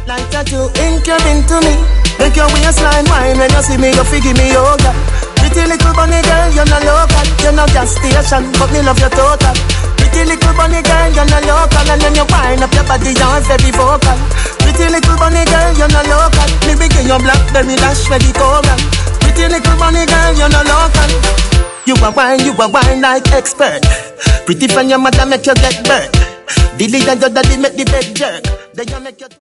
Like tattoo, ink you into me. Make your waistline wine when you see me, you figure me yoga. Pretty little bunny girl, you're not local. You're not gas station, but me love you total. Pretty little bunny girl, you're not local. And then you wind up your body, you're very vocal. Pretty little bunny girl, you're not local. Me begin your blackberry dash ready coral. Pretty little bunny girl, you're not local. You a wine like expert. Pretty from your mother make you get burnt. Dilly and your daddy make the bed jerk. Then you make your